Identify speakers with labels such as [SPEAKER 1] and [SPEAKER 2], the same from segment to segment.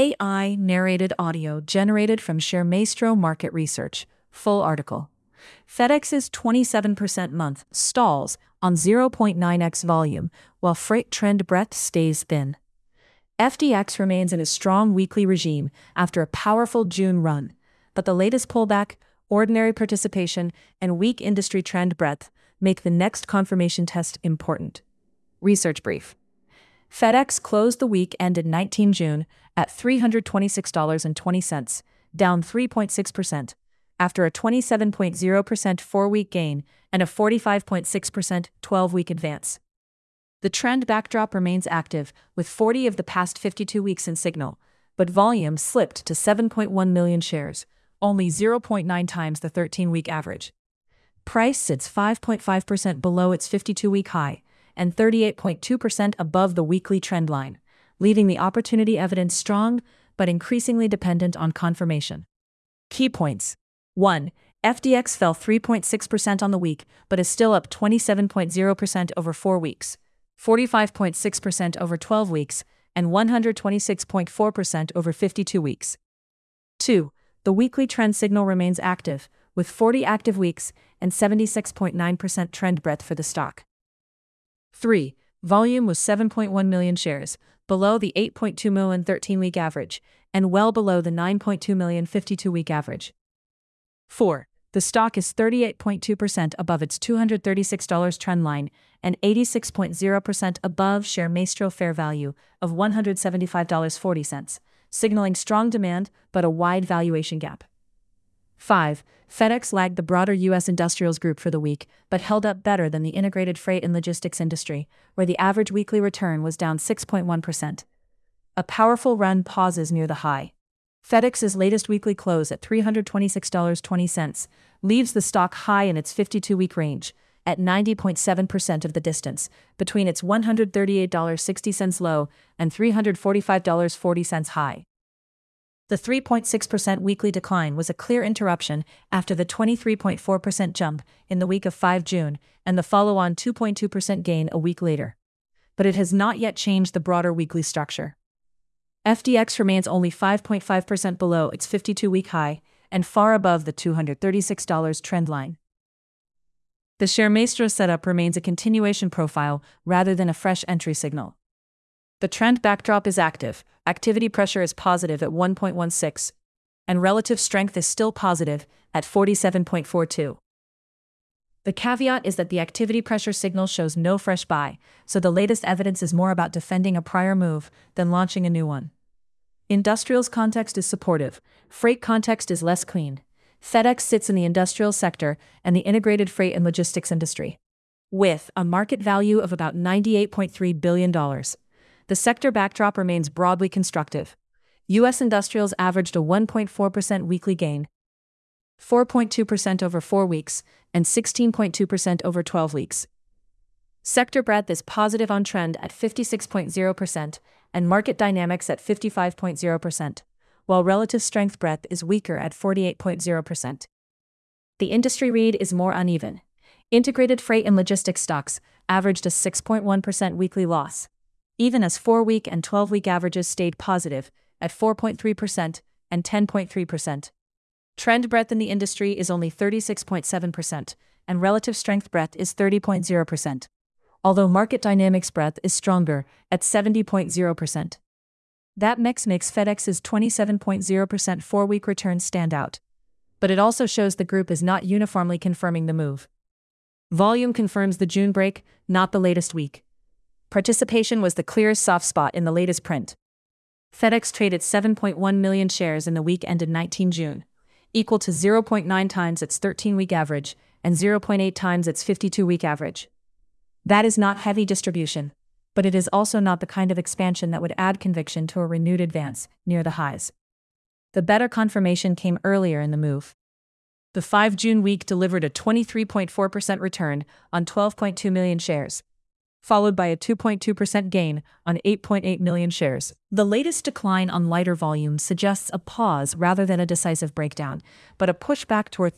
[SPEAKER 1] AI narrated audio generated from ShareMaestro Market Research. Full article. FedEx's 27% month stalls on 0.9x volume, while freight trend breadth stays thin. FDX remains in a strong weekly regime after a powerful June run, but the latest pullback, ordinary participation, and weak industry trend breadth make the next confirmation test important. Research brief. FedEx closed the week ended 19 June at $326.20, down 3.6%, after a 27.0% 4-week gain and a 45.6% 12-week advance. The trend backdrop remains active, with 40 of the past 52 weeks in signal, but volume slipped to 7.1 million shares, only 0.9 times the 13-week average. Price sits 5.5% below its 52-week high, and 38.2% above the weekly trend line, leaving the opportunity evidence strong but increasingly dependent on confirmation. Key points. 1. FDX fell 3.6% on the week, but is still up 27.0% over 4 weeks, 45.6% over 12 weeks, and 126.4% over 52 weeks. 2. The weekly trend signal remains active, with 40 active weeks and 76.9% trend breadth for the stock. 3. Volume was 7.1 million shares, below the 8.2 million 13-week average, and well below the 9.2 million 52-week average. 4. The stock is 38.2% above its $236 trend line and 86.0% above ShareMaestro fair value of $175.40, signaling strong demand but a wide valuation gap. 5. FedEx lagged the broader U.S. industrials group for the week, but held up better than the integrated freight and logistics industry, where the average weekly return was down 6.1%. A powerful run pauses near the high. FedEx's latest weekly close at $326.20 leaves the stock high in its 52-week range, at 90.7% of the distance, between its $138.60 low and $345.40 high. The 3.6% weekly decline was a clear interruption after the 23.4% jump in the week of 5 June and the follow-on 2.2% gain a week later. But it has not yet changed the broader weekly structure. FDX remains only 5.5% below its 52-week high and far above the $236 trend line. The ShareMaestro setup remains a continuation profile rather than a fresh entry signal. The trend backdrop is active, activity pressure is positive at 1.16, and relative strength is still positive at 47.42. The caveat is that the activity pressure signal shows no fresh buy, so the latest evidence is more about defending a prior move than launching a new one. Industrials context is supportive, freight context is less clean. FedEx sits in the industrial sector and the integrated freight and logistics industry. With a market value of about $98.3 billion. The sector backdrop remains broadly constructive. U.S. industrials averaged a 1.4% weekly gain, 4.2% over 4 weeks, and 16.2% over 12 weeks. Sector breadth is positive on trend at 56.0% and market dynamics at 55.0%, while relative strength breadth is weaker at 48.0%. The industry read is more uneven. Integrated freight and logistics stocks averaged a 6.1% weekly loss, even as 4-week and 12-week averages stayed positive at 4.3% and 10.3%. Trend breadth in the industry is only 36.7%, and relative strength breadth is 30.0%, although market dynamics breadth is stronger at 70.0%. That mix makes FedEx's 27.0% 4-week return stand out, but it also shows the group is not uniformly confirming the move. Volume confirms the June break, not the latest week. Participation was the clearest soft spot in the latest print. FedEx traded 7.1 million shares in the week ended 19 June, equal to 0.9 times its 13-week average and 0.8 times its 52-week average. That is not heavy distribution, but it is also not the kind of expansion that would add conviction to a renewed advance near the highs. The better confirmation came earlier in the move. The 5 June week delivered a 23.4% return on 12.2 million shares, followed by a 2.2% gain on 8.8 million shares. The latest decline on lighter volume suggests a pause rather than a decisive breakdown, but a pushback toward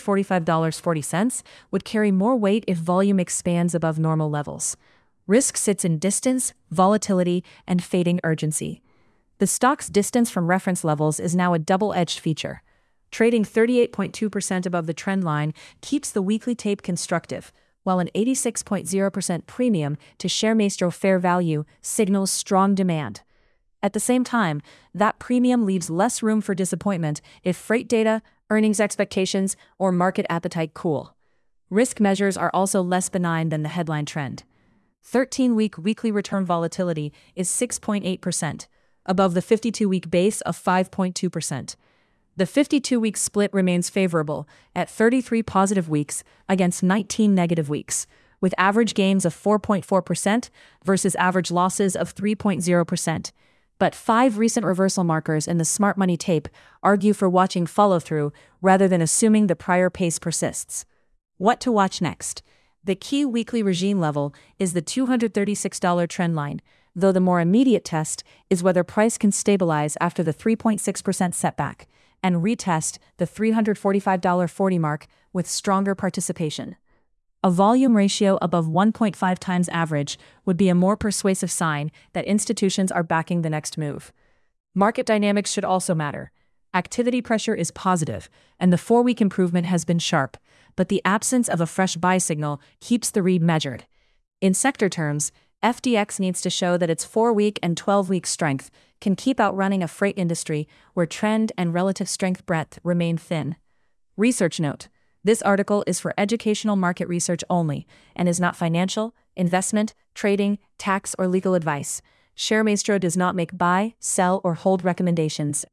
[SPEAKER 1] $345.40 would carry more weight if volume expands above normal levels. Risk sits in distance, volatility, and fading urgency. The stock's distance from reference levels is now a double-edged feature. Trading 38.2% above the trend line keeps the weekly tape constructive, while an 86.0% premium to ShareMaestro fair value signals strong demand. At the same time, that premium leaves less room for disappointment if freight data, earnings expectations, or market appetite cool. Risk measures are also less benign than the headline trend. 13-week weekly return volatility is 6.8%, above the 52-week base of 5.2%. The 52-week split remains favorable at 33 positive weeks against 19 negative weeks, with average gains of 4.4% versus average losses of 3.0%. But 5 recent reversal markers in the smart money tape argue for watching follow-through rather than assuming the prior pace persists. What to watch next? The key weekly regime level is the $236 trend line, though the more immediate test is whether price can stabilize after the 3.6% setback and retest the $345.40 mark with stronger participation. A volume ratio above 1.5 times average would be a more persuasive sign that institutions are backing the next move. Market dynamics should also matter. Activity pressure is positive, and the 4-week improvement has been sharp, but the absence of a fresh buy signal keeps the read measured. In sector terms, FDX needs to show that its 4-week and 12-week strength can keep outrunning a freight industry where trend and relative strength breadth remain thin. Research note: this article is for educational market research only and is not financial, investment, trading, tax, or legal advice. ShareMaestro does not make buy, sell, or hold recommendations.